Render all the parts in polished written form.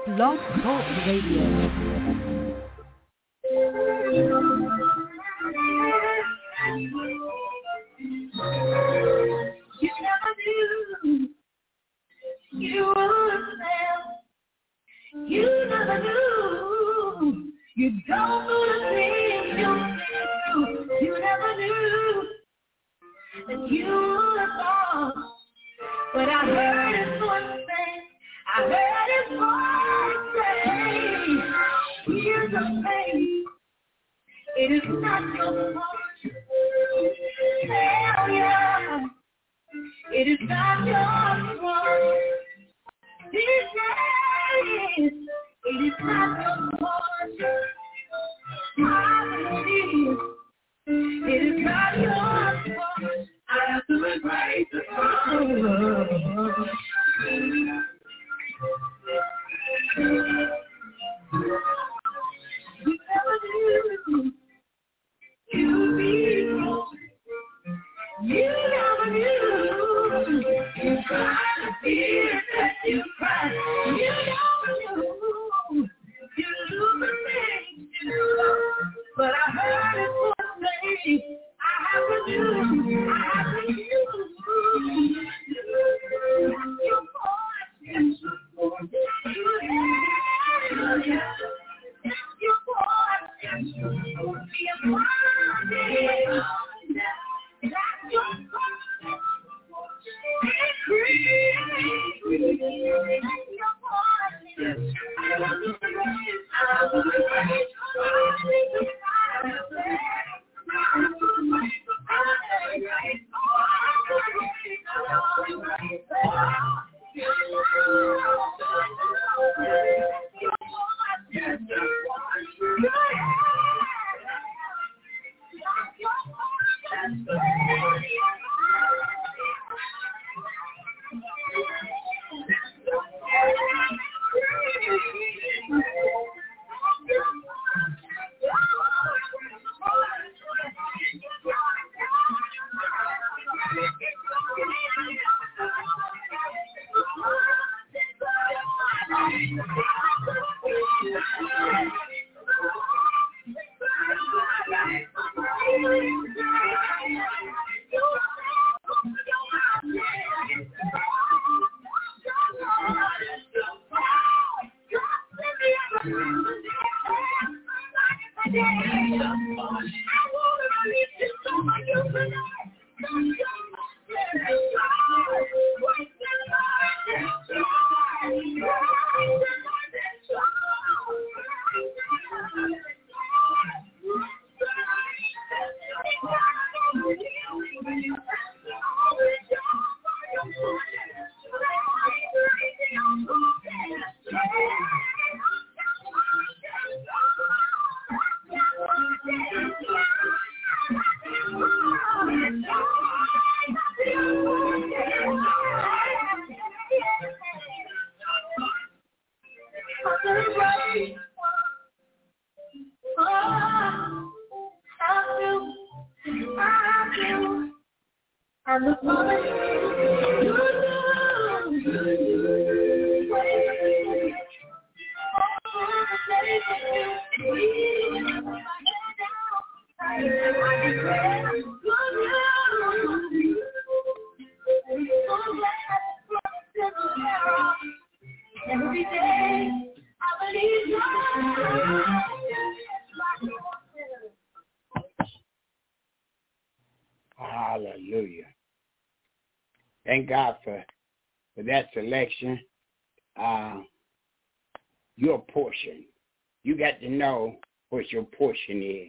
Blog Talk Radio. You never knew you would fail. You never knew you don't know the things you do. You never knew that you would fall. But I heard his voice say, I heard his voice say, here's the faith. It is not your fault. Failure. It is not your fault. He says, it is not your fault. Hallelujah. It is not your fault. I have to embrace the fault. You never knew you'd be wrong. You never knew you cried the tears that you cried. You never knew you lose the things you love. But I heard it say, I have to do, I have to use your voice. Yes, your voice. Your voice. Yes, your voice. Be a body. That's your voice. Be free. That's your voice. Yes. I love you. I love Hallelujah. Thank God for that selection. Your portion. You got to know what your portion is.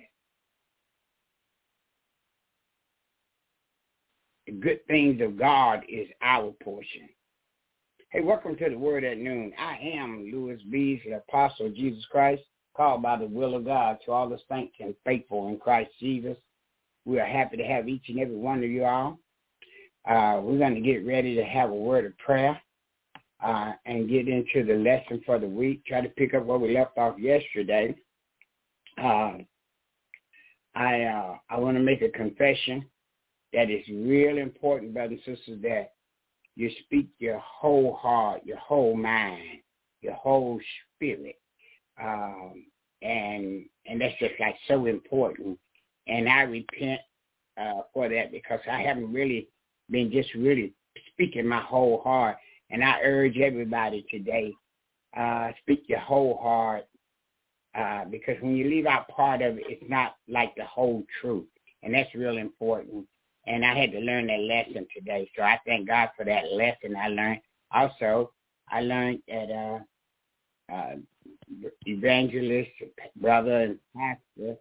The good things of God is our portion. Hey, welcome to the Word at Noon. I am Louis Bees, the Apostle of Jesus Christ, called by the will of God to all the saints and faithful in Christ Jesus. We are happy to have each and every one of you all. We're going to get ready to have a word of prayer and get into the lesson for the week. Try to pick up where we left off yesterday. I want to make a confession that is real important, brothers and sisters, that you speak your whole heart, your whole mind your whole spirit. And that's just like so important. And I repent for that because I haven't really been just really speaking my whole heart. And I urge everybody today, speak your whole heart, because when you leave out part of it, it's not like the whole truth. And that's real important. And I had to learn that lesson today. So I thank God for that lesson I learned. Also, I learned that evangelist, brother, and pastor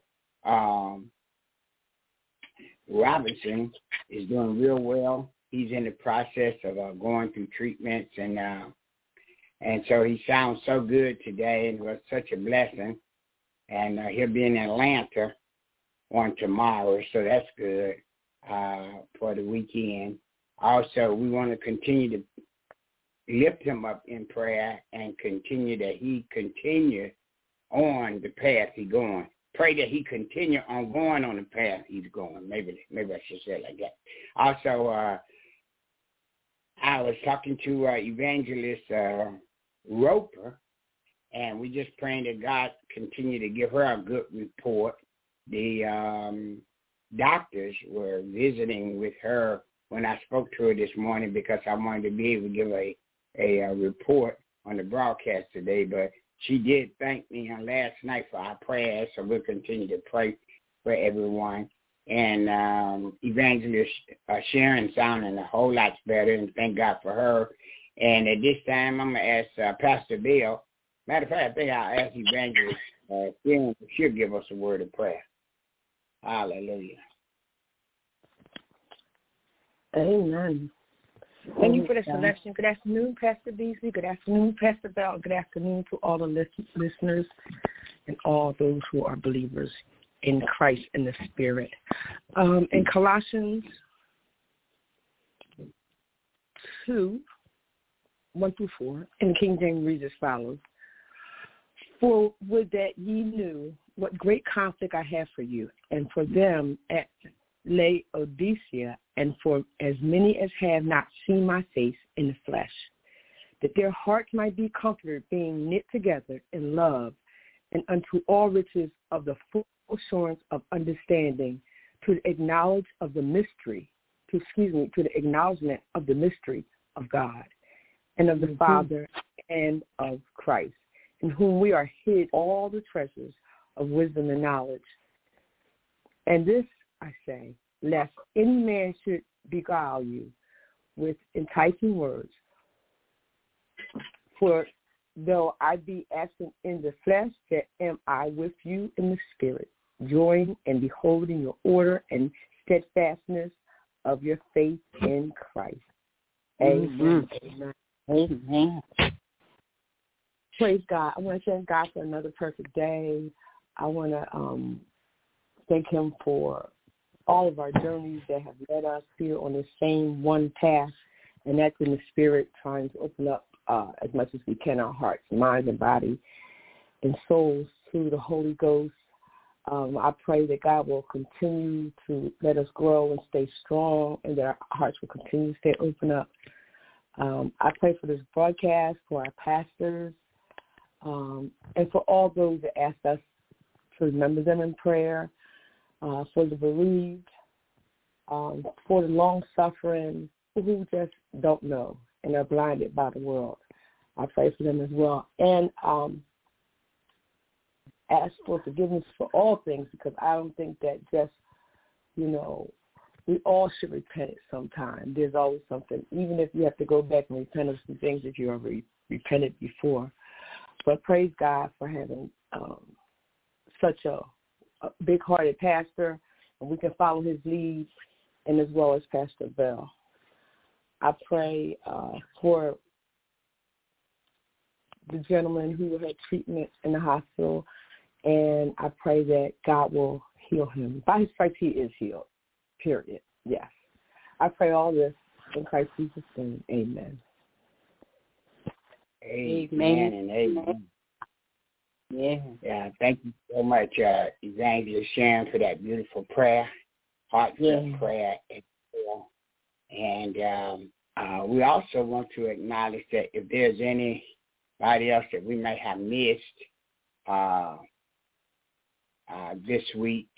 Robinson is doing real well. He's in the process of going through treatments, and so he sounds so good today, and it was such a blessing. And he'll be in Atlanta on tomorrow, so that's good for the weekend. Also, we want to continue to lift him up in prayer and continue that he continue on the path he's going. Pray that he continue on going on the path he's going. Maybe I should say it like that. Also, I was talking to Evangelist Roper, and we just praying that God continue to give her a good report. The doctors were visiting with her when I spoke to her this morning because I wanted to be able to give a report on the broadcast today, but she did thank me on last night for our prayers, so we'll continue to pray for everyone. And Evangelist Sharon sounding a whole lot better, and thank God for her. And at this time, I'm going to ask Pastor Bill. Matter of fact, I think I'll ask Evangelist Sharon if she'll give us a word of prayer. Hallelujah. Amen. Thank you for the selection. Good afternoon, Pastor Beasley. Good afternoon, Pastor Bell. Good afternoon to all the listeners and all those who are believers in Christ in the Spirit. In Colossians 2, 1-4, in King James reads as follows. For would that ye knew what great conflict I have for you, and for them at Laodicea, and for as many as have not seen my face in the flesh, that their hearts might be comforted, being knit together in love, and unto all riches of the full assurance of understanding, to the acknowledge of the mystery, to the acknowledgement of the mystery of God, and of the Father, and of Christ, in whom we are hid all the treasures of wisdom and knowledge. And this I say, lest any man should beguile you with enticing words. For though I be absent in the flesh, yet am I with you in the spirit, joying and beholding your order and steadfastness of your faith in Christ. Amen. Amen. Amen. Praise God. I want to thank God for another perfect day. I want to thank him for all of our journeys that have led us here on the same one path, and that's in the Spirit, trying to open up as much as we can our hearts, minds, and body and souls through the Holy Ghost. I pray that God will continue to let us grow and stay strong, and that our hearts will continue to stay open up. I pray for this broadcast, for our pastors, and for all those that ask us to remember them in prayer, for the bereaved, for the long-suffering, who just don't know and are blinded by the world. I pray for them as well. And ask for forgiveness for all things, because I don't think that just, we all should repent at some time. There's always something, even if you have to go back and repent of some things that you already repented before. But praise God for having such a big-hearted pastor, and we can follow his lead, and as well as Pastor Bell. I pray for the gentleman who had treatment in the hospital, and I pray that God will heal him. By his stripes, he is healed, period. Yes. I pray all this in Christ Jesus' name. Amen. Amen and amen. Yeah. Thank you so much, Evangelist Sharon, for that beautiful prayer, heartfelt prayer. And we also want to acknowledge that if there's any anybody else that we may have missed this week.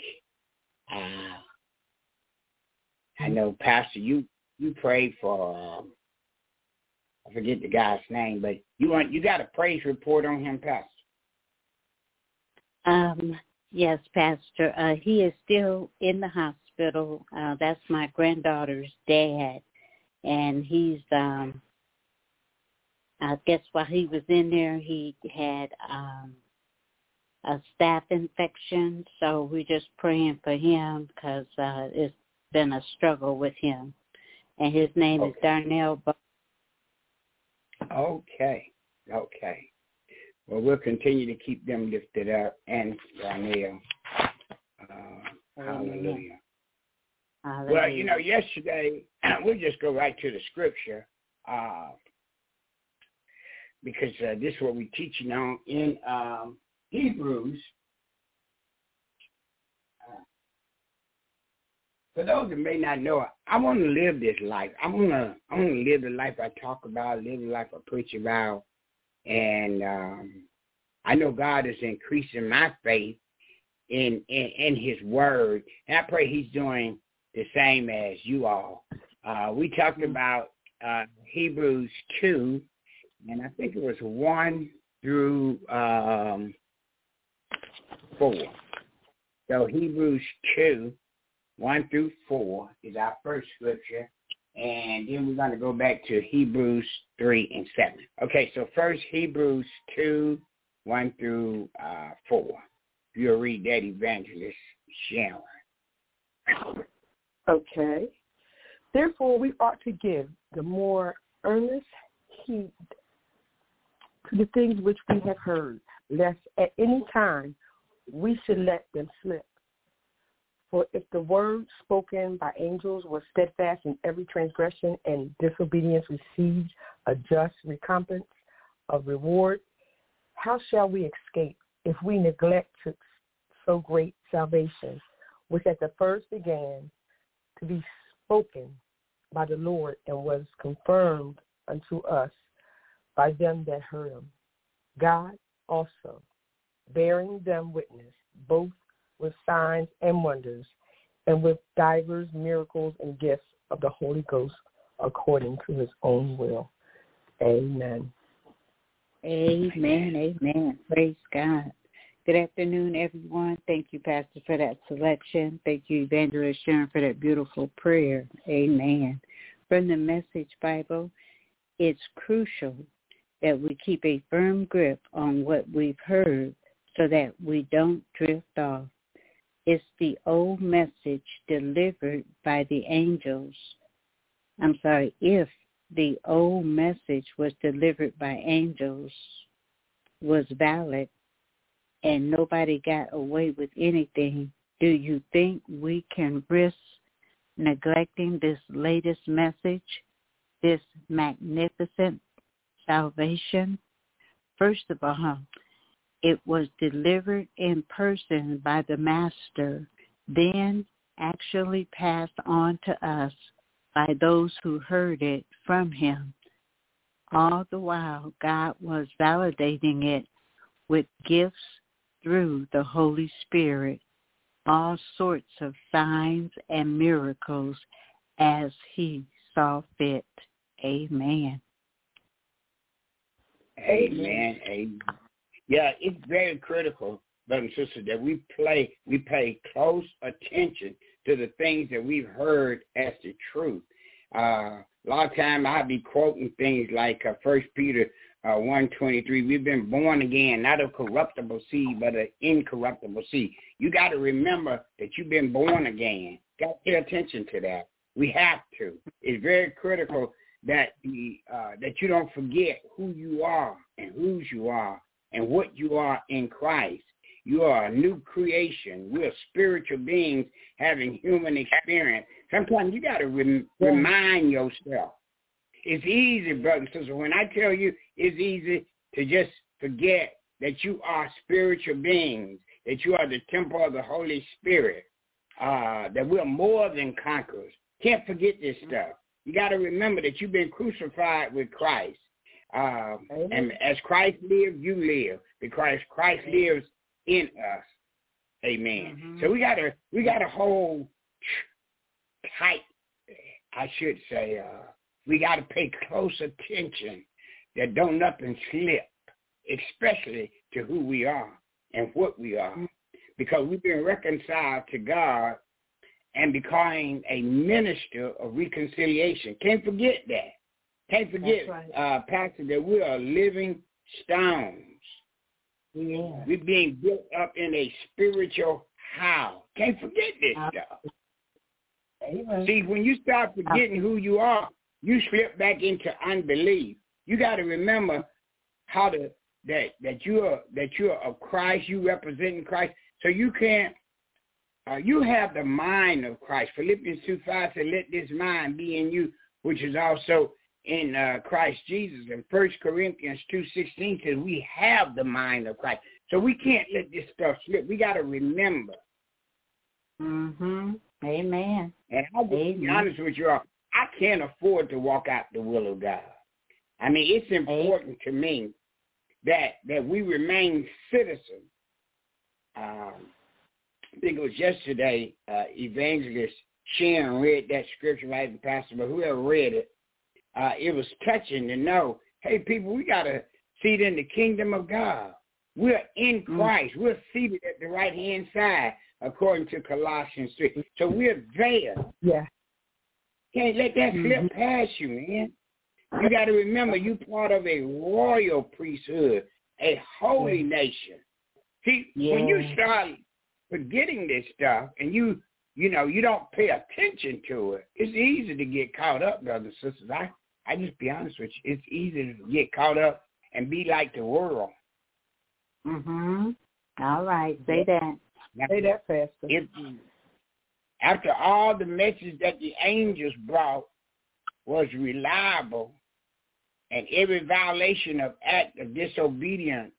I know, Pastor, you prayed for, I forget the guy's name, but you got a praise report on him, Pastor? Yes, Pastor. He is still in the hospital. That's my granddaughter's dad. And he's, I guess while he was in there, he had a staph infection. So we're just praying for him because it's been a struggle with him. And his name is Darnell. Okay. Well, we'll continue to keep them lifted up, and Darnell. Hallelujah. Well, yesterday, we'll just go right to the scripture because this is what we're teaching on in Hebrews. For those that may not know, I want to live this life. I want to live the life I talk about, live the life I preach about. And I know God is increasing my faith in his word. And I pray he's doing the same as you all. We talked about Hebrews 2, and I think it was 1 through 4. So Hebrews 2, 1 through 4 is our first scripture. And then we're going to go back to Hebrews 3 and 7. Okay, so first Hebrews 2, 1 through 4. You'll read that, Evangelist Sharon. Okay. Therefore, we ought to give the more earnest heed to the things which we have heard, lest at any time we should let them slip. For if the word spoken by angels was steadfast in every transgression and disobedience received a just recompense of reward, how shall we escape if we neglect so great salvation, which at the first began to be spoken by the Lord and was confirmed unto us by them that heard him? God also, bearing them witness, both with signs and wonders, and with divers miracles and gifts of the Holy Ghost according to his own will. Amen. Amen. Praise God. Good afternoon, everyone. Thank you, Pastor, for that selection. Thank you, Evangelist Sharon, for that beautiful prayer. Amen. From the Message Bible, it's crucial that we keep a firm grip on what we've heard so that we don't drift off. It's the old message delivered by the angels. If the old message was delivered by angels, was valid, and nobody got away with anything, do you think we can risk neglecting this latest message, this magnificent salvation? First of all, it was delivered in person by the Master, then actually passed on to us by those who heard it from him. All the while, God was validating it with gifts through the Holy Spirit, all sorts of signs and miracles as he saw fit. Amen. Amen. Yeah, it's very critical, brothers and sisters, that we pay close attention to the things that we've heard as the truth. A lot of time I'll be quoting things like 1 Peter 1:23. We've been born again, not of corruptible seed, but an incorruptible seed. You got to remember that you've been born again. Got to pay attention to that. We have to. It's very critical that that you don't forget who you are and whose you are and what you are in Christ. You are a new creation. We are spiritual beings having human experience. Sometimes you got to remind yourself. It's easy, brothers and sisters. When I tell you it's easy to just forget that you are spiritual beings, that you are the temple of the Holy Spirit, that we're more than conquerors. Can't forget this stuff. You got to remember that you've been crucified with Christ. And as Christ lives, you live, because Christ lives in us. Amen. Mm-hmm. So we gotta hold tight. I should say, we gotta pay close attention that don't nothing slip, especially to who we are and what we are, because we've been reconciled to God and becoming a minister of reconciliation. Can't forget that. Can't forget, Pastor, that we are living stones. Yeah. We're being built up in a spiritual house. Can't forget this stuff. Amen. See, when you start forgetting who you are, you slip back into unbelief. You got to remember how that you're of Christ. You representing Christ, so you can't. You have the mind of Christ. Philippians 2:5 said, "Let this mind be in you, which is also in Christ Jesus." And 1 Corinthians 2:16 says, "We have the mind of Christ." So we can't let this stuff slip. We got to remember. Mm-hmm. Amen. And I'll be honest with you all, I can't afford to walk out the will of God. I mean, it's important to me that we remain citizens. I think it was yesterday, Evangelist Sharon read that scripture, right, the pastor, but whoever read it, it was touching to know, hey, people, we got to seat in the kingdom of God. We're in Christ. We're seated at the right-hand side, according to Colossians 3. So we're there. Yeah. Can't let that slip past you, man. You got to remember, you're part of a royal priesthood, a holy nation. See, when you start forgetting this stuff and you don't pay attention to it, it's easy to get caught up, brothers and sisters. I just be honest with you. It's easy to get caught up and be like the world. Mm-hmm. All right. Say that. Say that, Pastor. After all the message that the angels brought was reliable, and every violation of act of disobedience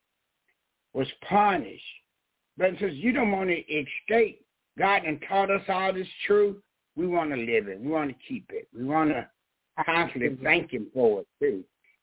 was punished. But since you don't want to escape, God has taught us all this truth. We want to live it. We want to keep it. We want to constantly thank Him for it too,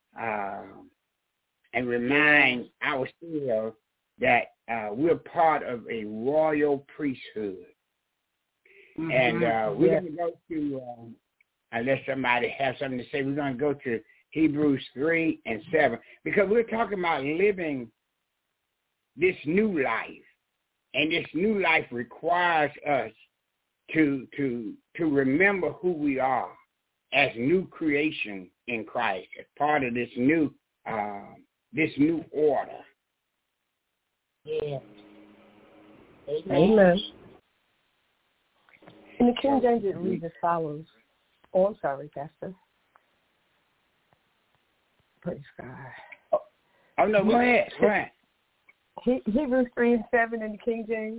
and remind ourselves that we're part of a royal priesthood. Mm-hmm. And we're going to go to, unless somebody has something to say, we're going to go to Hebrews 3:7, because we're talking about living this new life. And this new life requires us to remember who we are as new creation in Christ, as part of this new order. Yeah. Amen. In the King James, it reads as follows. Oh, I'm sorry, Pastor. Praise God. Oh no, go ahead. Go ahead. Hebrews 3:7 in the King James.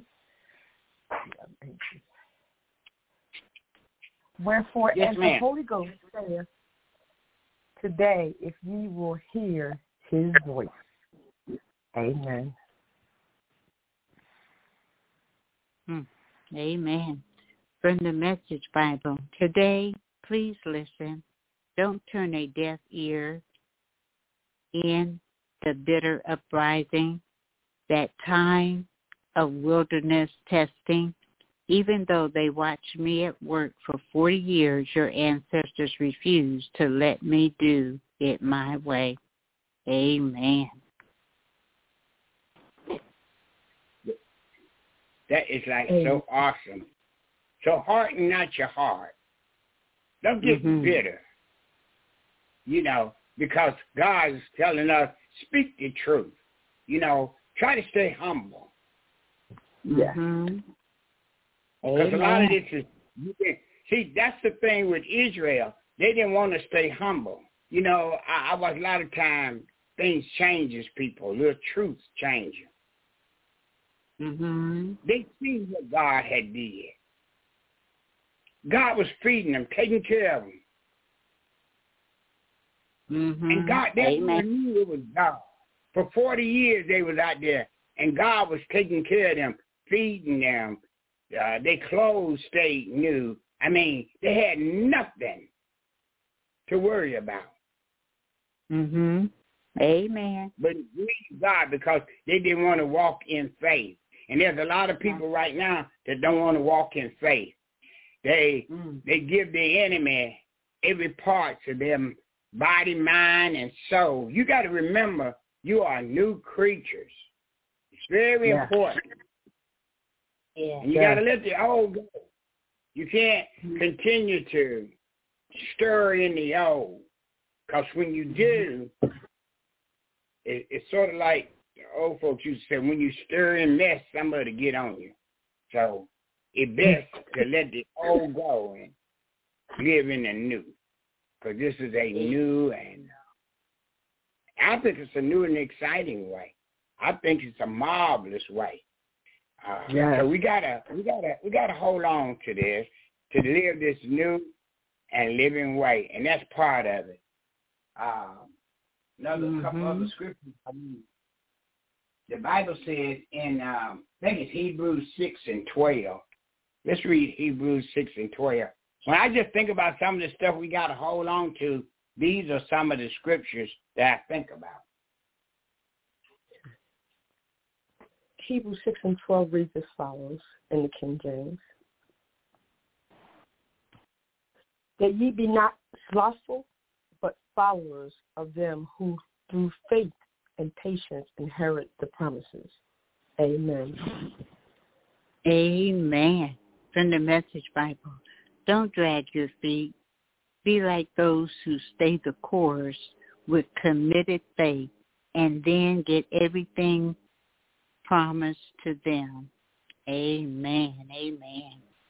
Wherefore, as the Holy Ghost saith, today, if ye will hear His voice. Amen. Amen. From the Message Bible. Today, please listen. Don't turn a deaf ear in the bitter uprising, that time of wilderness testing. Even though they watched me at work for 40 years, your ancestors refused to let me do it my way. Amen. That is like so awesome. So harden not your heart. Don't get bitter. Because God is telling us, speak the truth. Try to stay humble. Yeah. Because a lot of this is, see, that's the thing with Israel. They didn't want to stay humble. I was a lot of times things changes people. Little truths change you. They see what God had did. God was feeding them, taking care of them. And God, they knew it was God. For 40 years they was out there, and God was taking care of them, feeding them. Their clothes stayed new. I mean, they had nothing to worry about. Amen. But grieve God because they didn't want to walk in faith. And there's a lot of people right now that don't want to walk in faith. They give the enemy every part to them, body, mind, and soul. You got to remember, you are new creatures. It's very important. Yeah. And you got to let the old go. You can't continue to stir in the old. Because when you do, it's sort of like the old folks used to say, when you stir in mess, somebody get on you. So it's best to let the old go and live in the new. Because this is a new and I think it's a new and exciting way. I think it's a marvelous way. So we gotta hold on to this, to live this new and living way, and that's part of it. Another couple other scriptures. The Bible says in I think it's Hebrews 6:12. Let's read Hebrews 6:12. When I just think about some of the stuff we got to hold on to, these are some of the scriptures that I think about. Hebrews 6:12 reads as follows in the King James. That ye be not slothful, but followers of them who through faith and patience inherit the promises. Amen. Amen. From the Message Bible. Don't drag your feet. Be like those who stay the course with committed faith and then get everything promised to them. Amen. Amen.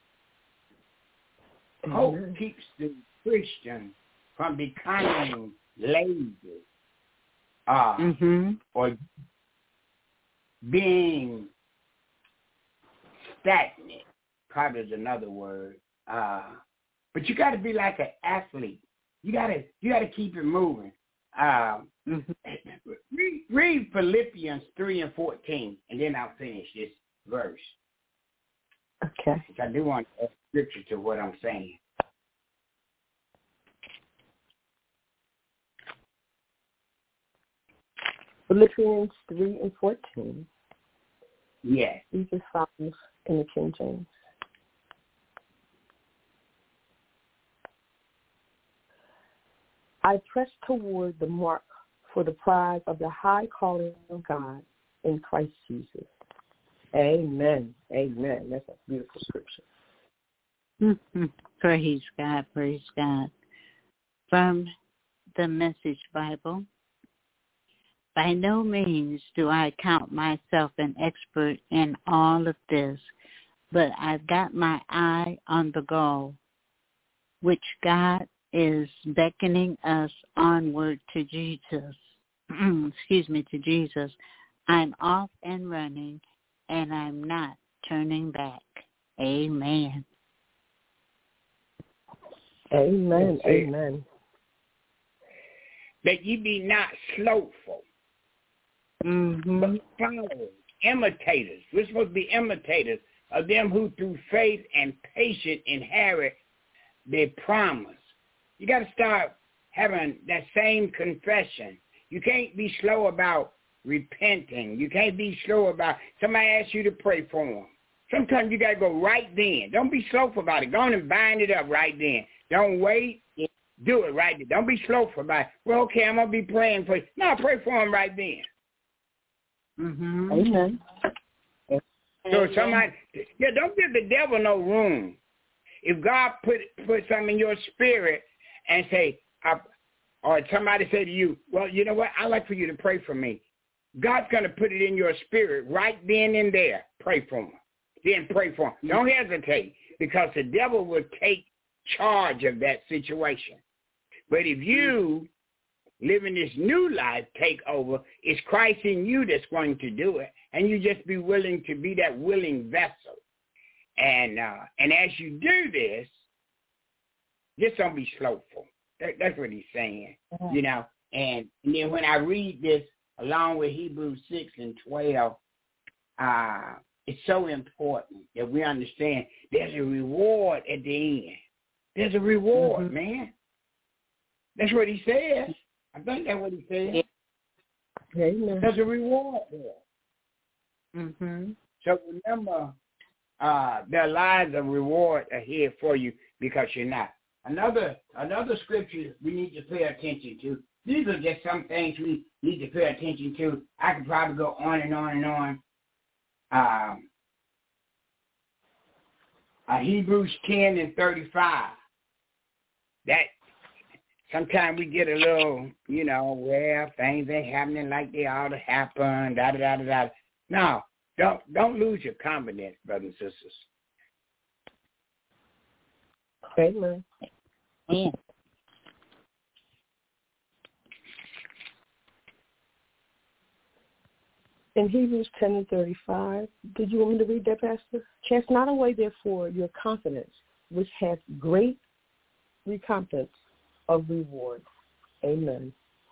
Hope keeps the Christian from becoming lazy or being stagnant, probably is another word. But you got to be like an athlete. You got to keep it moving. Read Philippians 3:14, and then I'll finish this verse. Okay. I do want a scripture to what I'm saying. Philippians 3:14. Yes. These are follows in the King James. I press toward the mark for the prize of the high calling of God in Christ Jesus. Amen. Amen. That's a beautiful scripture. Praise God. Praise God. From the Message Bible. By no means do I count myself an expert in all of this, but I've got my eye on the goal, which God is beckoning us onward to Jesus. To Jesus. I'm off and running, and I'm not turning back. Amen. Amen. Amen. That ye be not slothful, but followers, imitators. We're supposed to be imitators of them who through faith and patience inherit their promise. You got to start having that same confession. You can't be slow about repenting. You can't be slow about somebody asks you to pray for them. Sometimes you got to go right then. Don't be slowful about it. Go on and bind it up right then. Don't wait. Do it right then. Don't be slowful about it. Well, okay, I'm going to be praying for you. No, pray for them right then. Amen. So somebody, don't give the devil no room. If God put something in your spirit and say, or somebody say to you, well, you know what, I'd like for you to pray for me. God's going to put it in your spirit right then and there. Pray for them. Then pray for them. Don't hesitate, because the devil will take charge of that situation. But if you living this new life take over, it's Christ in you that's going to do it. And you just be willing to be that willing vessel. And as you do this, just don't be slowful. That's what he's saying, you know. And then when I read this along with Hebrews 6:12, it's so important that we understand there's a reward at the end. There's a reward, man. That's what he says. I think that's what he said. Amen. There's a reward there. Mm-hmm. So remember, there lies a reward ahead for you because you're not. Another scripture we need to pay attention to. These are just some things we need to pay attention to. I could probably go on and on and on. Hebrews 10:35. That sometimes we get a little, well, things ain't happening like they ought to happen, da-da-da-da-da. No, don't lose your confidence, brothers and sisters. Amen. Yeah. In Hebrews 10:35, did you want me to read that, Pastor? Cast not away, therefore, your confidence, which hath great recompense of reward. Amen.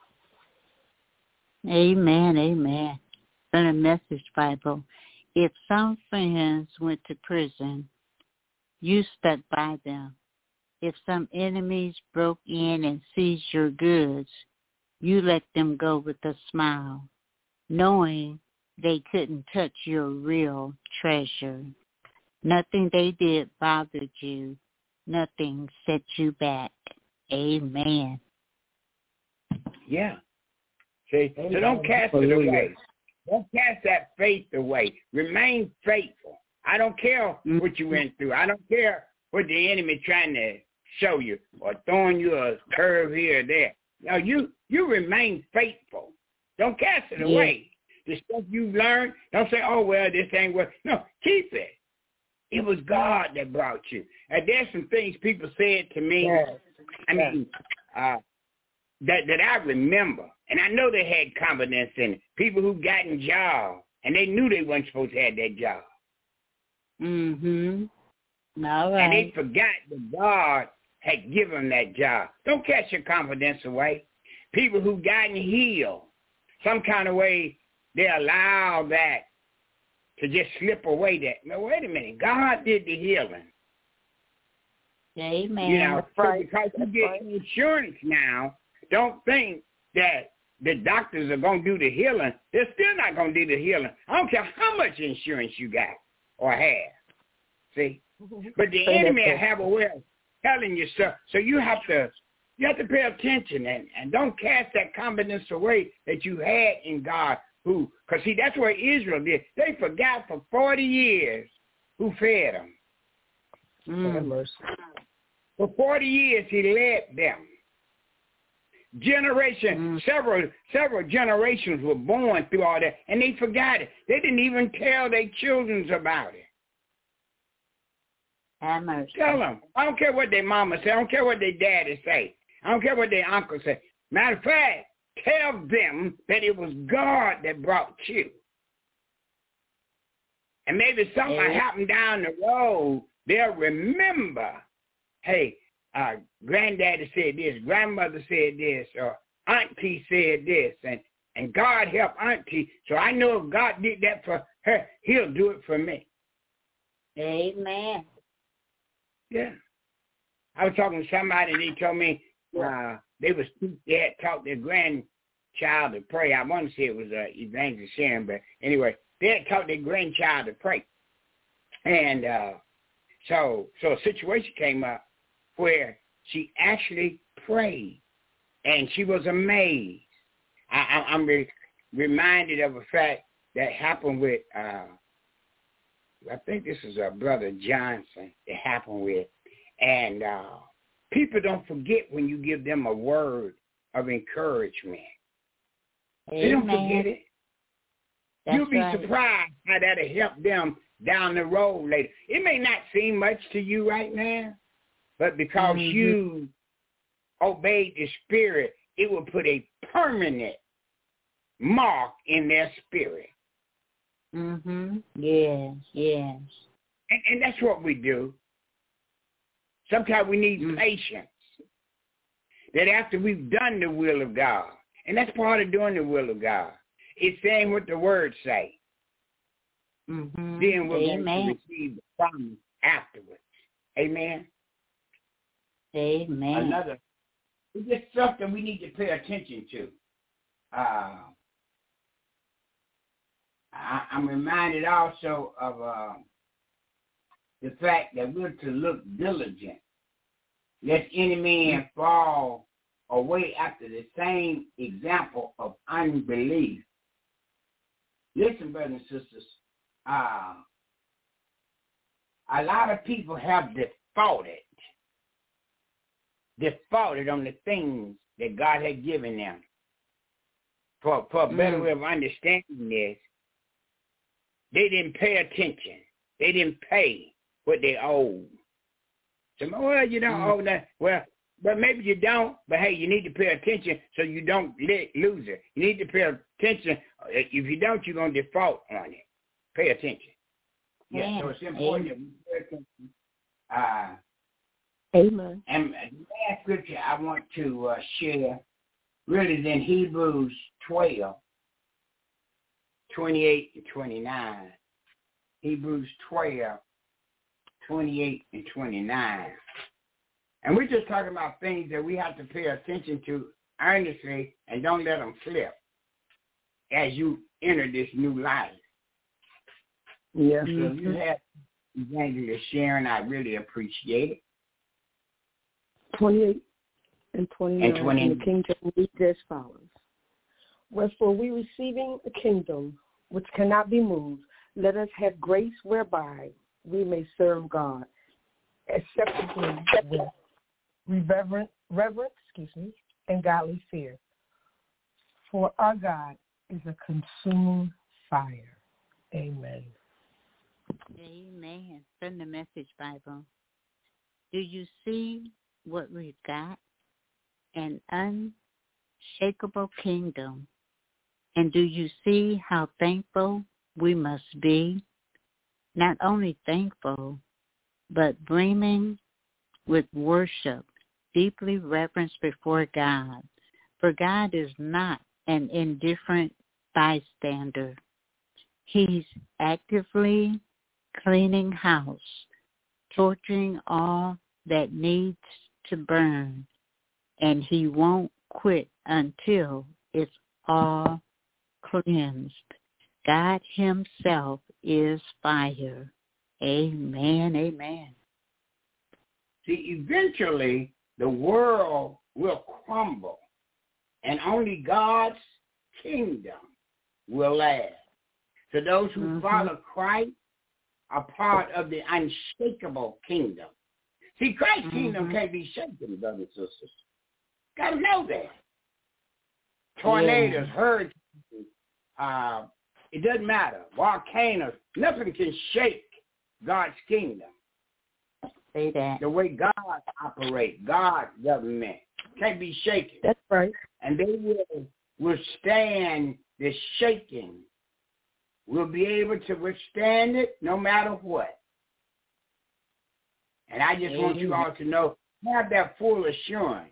Amen, amen. From the Message Bible, if some friends went to prison, you stuck by them. If some enemies broke in and seized your goods, you let them go with a smile, knowing they couldn't touch your real treasure. Nothing they did bothered you. Nothing set you back. Amen. Yeah. See, so don't cast it away. Don't cast that faith away. Remain faithful. I don't care what you went through. I don't care what the enemy trying to show you or throwing you a curve here or there. No, you remain faithful. Don't cast it away. The stuff you've learned, don't say, oh, well, this ain't what. No, keep it. It was God that brought you. And there's some things people said to me, that I remember. And I know they had confidence in it. People who gotten jobs, and they knew they weren't supposed to have that job. Mm-hmm. All right. And they forgot that God had given them that job. Don't cast your confidence away. People who gotten healed, some kind of way, they allow that to just slip away. That, no, wait a minute, God did the healing. Amen. Because you get insurance now, don't think that the doctors are going to do the healing. They're still not going to do the healing. I don't care how much insurance you got or have. See? But the enemy have a way of telling you stuff. So you have to pay attention and don't cast that confidence away that you had in God. Because see, that's what Israel did. They forgot for 40 years who fed them. For 40 years, he led them. Several generations were born through all that, and they forgot it. They didn't even tell their children about it. Tell them. I don't care what their mama say. I don't care what their daddy say. I don't care what their uncle say. Matter of fact, tell them that it was God that brought you. And maybe something happened down the road, they'll remember, hey, granddaddy said this, grandmother said this, or auntie said this, and God helped auntie. So I know if God did that for her, he'll do it for me. Amen. Yeah. I was talking to somebody, and they told me they had taught their grandchild to pray. I want to say it was Evangelist Sharon, but anyway, they had taught their grandchild to pray. And so a situation came up where she actually prayed, and she was amazed. I'm reminded of a fact that happened with, I think this is Brother Johnson, it happened with. And people don't forget when you give them a word of encouragement. Amen. They don't forget it. That's You'll be right. surprised how that'll help them down the road later. It may not seem much to you right now, but because you obeyed the Spirit, it will put a permanent mark in their spirit. Yes, yes. And that's what we do. Sometimes we need patience. That after we've done the will of God, and that's part of doing the will of God, it's saying what the words say. Then we're going to receive the promise afterwards. Amen. Amen. it's just something we need to pay attention to. I'm reminded also of the fact that we're to look diligent, lest any man fall away after the same example of unbelief. Listen, brothers and sisters, a lot of people have defaulted on the things that God had given them. For a better way of understanding this, they didn't pay attention. They didn't pay what they owed. So, well, you don't owe that. Well, but maybe you don't. But hey, you need to pay attention so you don't lose it. You need to pay attention. If you don't, you're going to default on it. Pay attention. Yeah, so it's important that we pay attention. Amen. And the last scripture I want to share really is in Hebrews 12, 28 and 29. Hebrews 12, 28 and 29. And we're just talking about things that we have to pay attention to earnestly and don't let them slip as you enter this new life. Yeah. So if you have Evangelist Sharon, I really appreciate it. 28 and 29 in the King James read as follows. Wherefore we receiving a kingdom which cannot be moved, let us have grace whereby we may serve God acceptably with reverence, and godly fear. For our God is a consuming fire. Amen. Amen. From the Message Bible. Do you see what we've got? An unshakable kingdom. And do you see how thankful we must be? Not only thankful, but brimming with worship, deeply reverenced before God. For God is not an indifferent bystander. He's actively cleaning house, torturing all that needs to burn, and he won't quit until it's all cleansed. God himself is fire. Amen, amen. See, eventually the world will crumble, and only God's kingdom will last. So those who follow Christ are part of the unshakable kingdom. See, Christ's kingdom can't be shaken, brothers and sisters. Got to know that. Tornadoes, hurricanes, it doesn't matter. Volcanoes, nothing can shake God's kingdom. Say that. The way God operates, God's government can't be shaken. That's right. And they will withstand the shaking. We'll be able to withstand it no matter what. And I just want you all to know, have that full assurance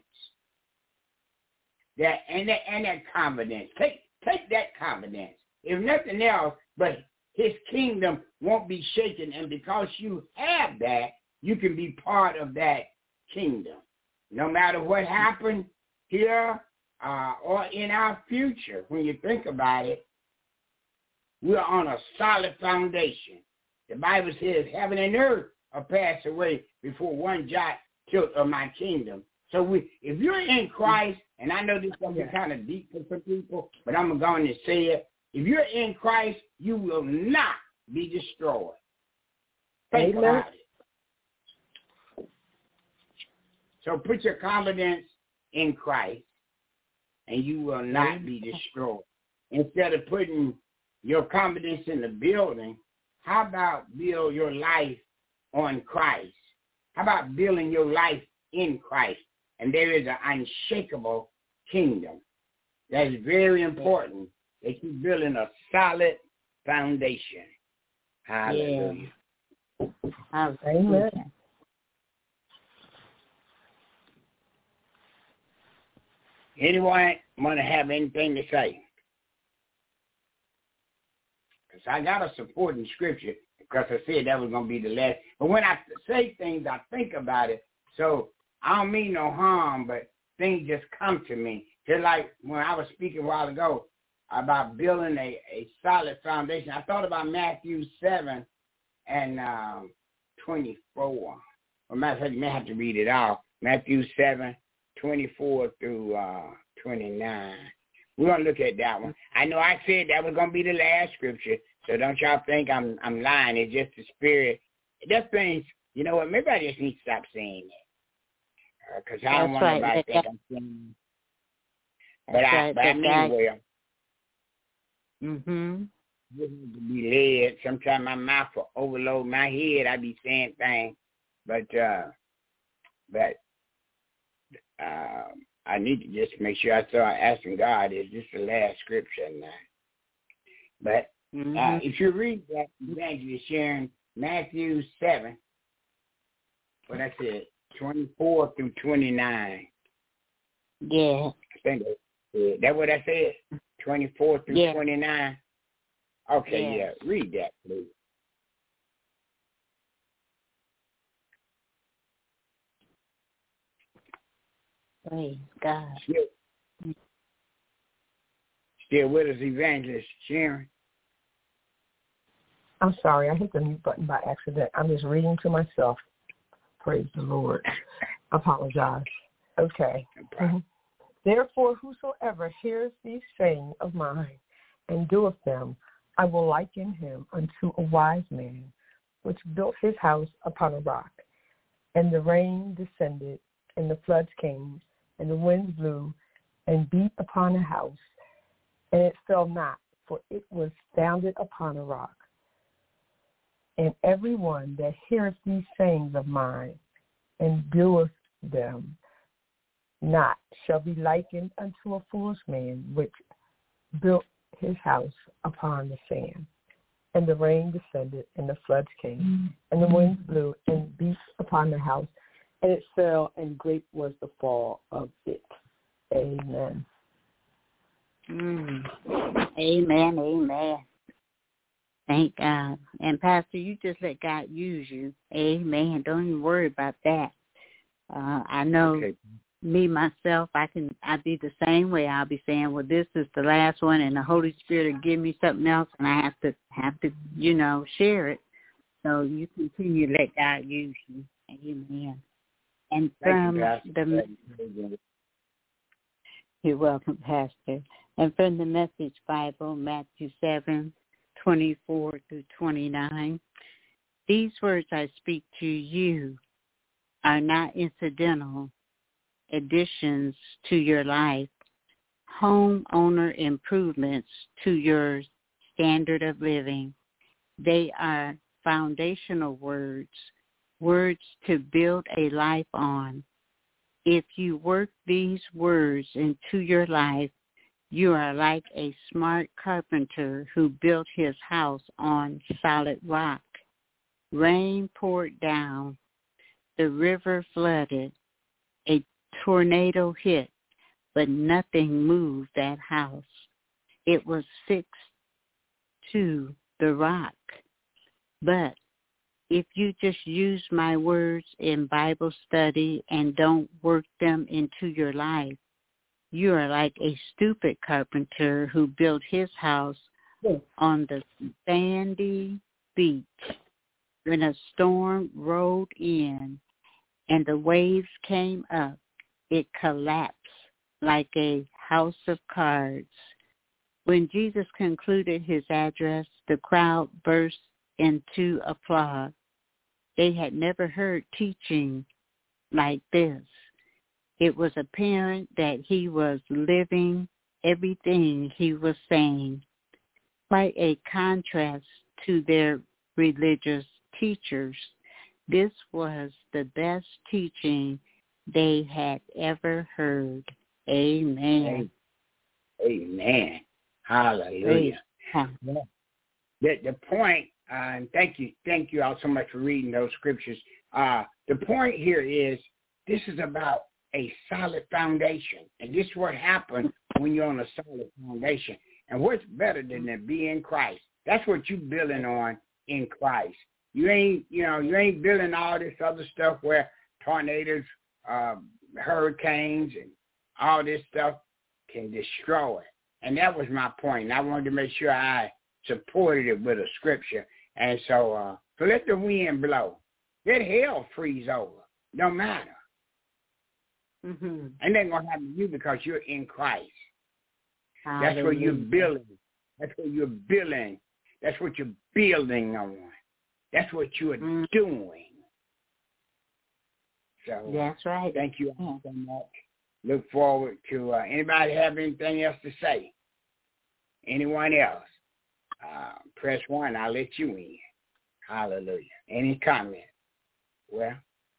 that and that confidence. Take that confidence. If nothing else, but his kingdom won't be shaken. And because you have that, you can be part of that kingdom. No matter what happened here or in our future, when you think about it, we're on a solid foundation. The Bible says heaven and earth will pass away before one jot tilt of my kingdom. So if you're in Christ, and I know this is going to be kind of deep for some people, but I'm going to say it. If you're in Christ, you will not be destroyed. Think about it. So put your confidence in Christ, and you will not be destroyed. Instead of putting your confidence in the building, how about build your life on Christ? How about building your life in Christ? And there is an unshakable kingdom. That is very important, that you're building a solid foundation. Hallelujah. Hallelujah. Anyone want to have anything to say? Because I got a supporting scripture, because I said that was going to be the last. But when I say things, I think about it. So I don't mean no harm, but things just come to me. Just like when I was speaking a while ago about building a solid foundation, I thought about Matthew 7 and 24. Well, matter of fact, you may have to read it all. Matthew 7, 24 through 29. We're going to look at that one. I know I said that was going to be the last scripture, so don't y'all think I'm lying. It's just the Spirit. That things, you know what, maybe I just need to stop saying that. Because I don't want anybody to think I'm saying that. But I mean well. Mm-hmm. To be led. Sometimes my mouth will overload my head. I be saying things. But I need to just make sure I start asking God, is this the last scripture or not? But if you read that, Evangelist Sharon, Matthew 7, what I said, 24 through 29. Yeah. I think that's what I said, 24 through 29. Okay, yeah. Read that, please. Praise God. Still with us, Evangelist Sharon. I'm sorry, I hit the mute button by accident. I'm just reading to myself. Praise the Lord. I apologize. Okay. Therefore, whosoever hears these sayings of mine and doeth them, I will liken him unto a wise man, which built his house upon a rock. And the rain descended, and the floods came, and the winds blew, and beat upon the house, and it fell not, for it was founded upon a rock. And every one that heareth these sayings of mine, and doeth them not, shall be likened unto a foolish man, which built his house upon the sand. And the rain descended, and the floods came, and the winds blew, and beat upon the house, and it fell, and great was the fall of it. Amen. Amen, amen. Thank God. And Pastor, you just let God use you. Amen. Don't even worry about that. I know me, myself, I'll be the same way. I'll be saying, well, this is the last one, and the Holy Spirit will give me something else, and I have to, share it. So you continue to let God use you. Amen. And from you're welcome, Pastor. And from the Message Bible, Matthew 7, 24 through 29, these words I speak to you are not incidental additions to your life, homeowner improvements to your standard of living. They are foundational words to build a life on. If you work these words into your life, you are like a smart carpenter who built his house on solid rock. Rain poured down, the river flooded, a tornado hit, but nothing moved that house. It was fixed to the rock. But if you just use my words in Bible study and don't work them into your life, you are like a stupid carpenter who built his house on the sandy beach. When a storm rolled in and the waves came up, it collapsed like a house of cards. When Jesus concluded his address, the crowd burst into applause. They had never heard teaching like this. It was apparent that he was living everything he was saying. Quite a contrast to their religious teachers. This was the best teaching they had ever heard. Amen. Amen. Hallelujah. The point, and thank you all so much for reading those scriptures. The point here is this is about a solid foundation, and this is what happens when you're on a solid foundation. And what's better than to be in Christ? That's what you're building on in Christ. You ain't building all this other stuff where tornadoes, hurricanes, and all this stuff can destroy it. And that was my point. And I wanted to make sure I supported it with a scripture. And so let the wind blow. Let hell freeze over. No matter. Mm-hmm. And they're going to happen to you because you're in Christ. Hallelujah. That's where you're building. That's where you're building. That's what you're building on. That's what you're doing. So that's right. Thank you all so much. Look forward to anybody have anything else to say? Anyone else? Press 1. I'll let you in. Hallelujah. Any comment? Well,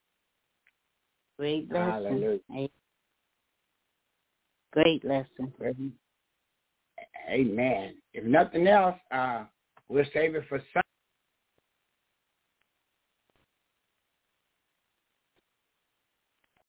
great lesson. Hallelujah. Great lesson. Amen. If nothing else, we'll save it for Sunday.